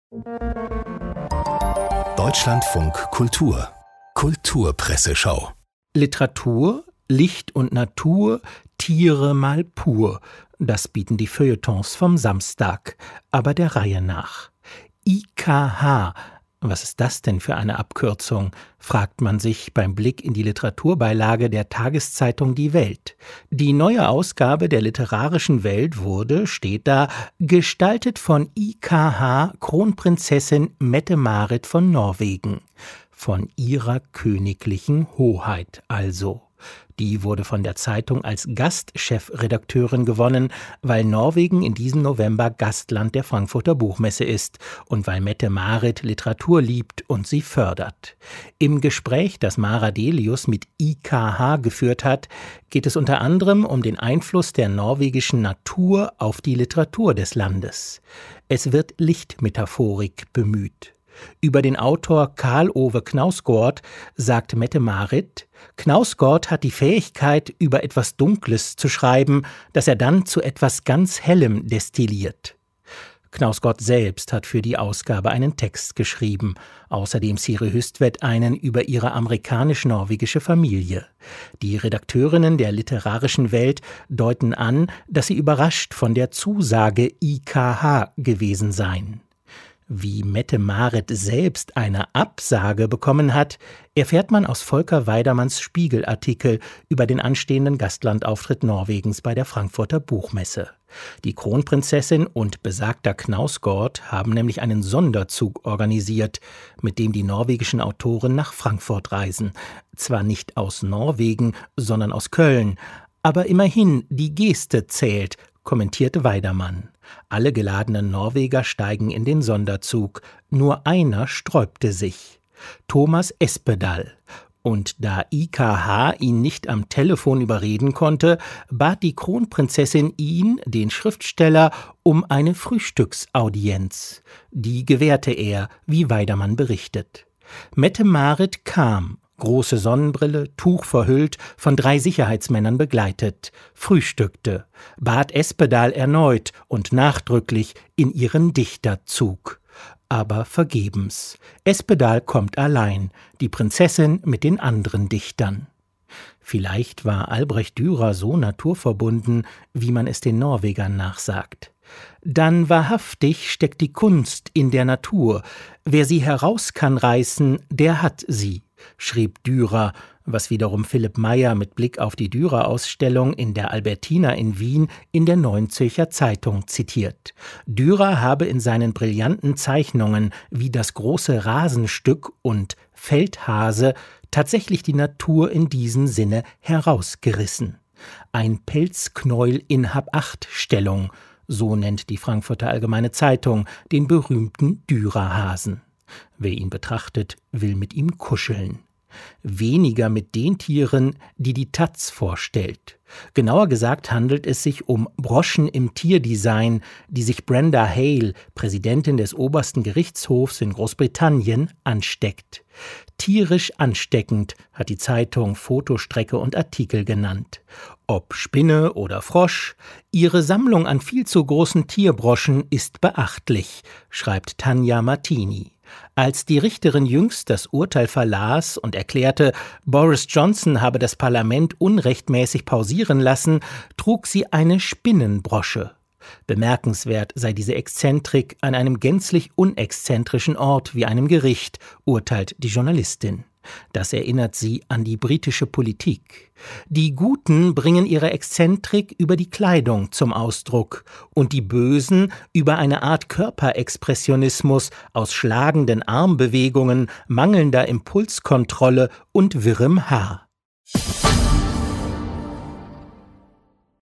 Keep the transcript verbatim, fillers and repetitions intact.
Deutschlandfunk Kultur Kulturpresseschau. Literatur, Licht und Natur, Tiere mal pur. Das bieten die Feuilletons vom Samstag, aber der Reihe nach. I K H, was ist das denn für eine Abkürzung, fragt man sich beim Blick in die Literaturbeilage der Tageszeitung Die Welt. Die neue Ausgabe der Literarischen Welt wurde, steht da, gestaltet von I K H Kronprinzessin Mette-Marit von Norwegen. Von ihrer königlichen Hoheit also. Die wurde von der Zeitung als Gastchefredakteurin gewonnen, weil Norwegen in diesem November Gastland der Frankfurter Buchmesse ist und weil Mette-Marit Literatur liebt und sie fördert. Im Gespräch, das Mara Delius mit I K H geführt hat, geht es unter anderem um den Einfluss der norwegischen Natur auf die Literatur des Landes. Es wird Lichtmetaphorik bemüht. Über den Autor Karl Ove Knausgård sagt Mette-Marit, Knausgård hat die Fähigkeit, über etwas Dunkles zu schreiben, das er dann zu etwas ganz Hellem destilliert. Knausgård selbst hat für die Ausgabe einen Text geschrieben, außerdem Siri Hustvedt einen über ihre amerikanisch-norwegische Familie. Die Redakteurinnen der Literarischen Welt deuten an, dass sie überrascht von der Zusage I K H gewesen seien. Wie Mette-Marit selbst eine Absage bekommen hat, erfährt man aus Volker Weidermanns Spiegelartikel über den anstehenden Gastlandauftritt Norwegens bei der Frankfurter Buchmesse. Die Kronprinzessin und besagter Knausgård haben nämlich einen Sonderzug organisiert, mit dem die norwegischen Autoren nach Frankfurt reisen. Zwar nicht aus Norwegen, sondern aus Köln, aber immerhin die Geste zählt, kommentierte Weidermann. Alle geladenen Norweger steigen in den Sonderzug, nur einer sträubte sich. Thomas Espedal. Und da I K H ihn nicht am Telefon überreden konnte, bat die Kronprinzessin ihn, den Schriftsteller, um eine Frühstücksaudienz. Die gewährte er, wie Weidermann berichtet. Mette-Marit kam. Große Sonnenbrille, Tuch verhüllt, von drei Sicherheitsmännern begleitet, frühstückte, bat Espedal erneut und nachdrücklich in ihren Dichterzug. Aber vergebens. Espedal kommt allein, die Prinzessin mit den anderen Dichtern. Vielleicht war Albrecht Dürer so naturverbunden, wie man es den Norwegern nachsagt. Dann wahrhaftig steckt die Kunst in der Natur. Wer sie heraus kann reißen, der hat sie, schrieb Dürer, was wiederum Philipp Meyer mit Blick auf die Dürer-Ausstellung in der Albertina in Wien in der Neuen Zürcher Zeitung zitiert. Dürer habe in seinen brillanten Zeichnungen wie das große Rasenstück und Feldhase tatsächlich die Natur in diesem Sinne herausgerissen. Ein Pelzknäuel in Hab-Acht-Stellung, so nennt die Frankfurter Allgemeine Zeitung den berühmten Dürerhasen. Wer ihn betrachtet, will mit ihm kuscheln. Weniger mit den Tieren, die die Taz vorstellt. Genauer gesagt handelt es sich um Broschen im Tierdesign, die sich Brenda Hale, Präsidentin des obersten Gerichtshofs in Großbritannien, ansteckt. Tierisch ansteckend hat die Zeitung Fotostrecke und Artikel genannt. Ob Spinne oder Frosch, ihre Sammlung an viel zu großen Tierbroschen ist beachtlich, schreibt Tanja Martini. Als die Richterin jüngst das Urteil verlas und erklärte, Boris Johnson habe das Parlament unrechtmäßig pausieren lassen, trug sie eine Spinnenbrosche. Bemerkenswert sei diese Exzentrik an einem gänzlich unexzentrischen Ort wie einem Gericht, urteilt die Journalistin. Das erinnert sie an die britische Politik. Die Guten bringen ihre Exzentrik über die Kleidung zum Ausdruck und die Bösen über eine Art Körperexpressionismus aus schlagenden Armbewegungen, mangelnder Impulskontrolle und wirrem Haar.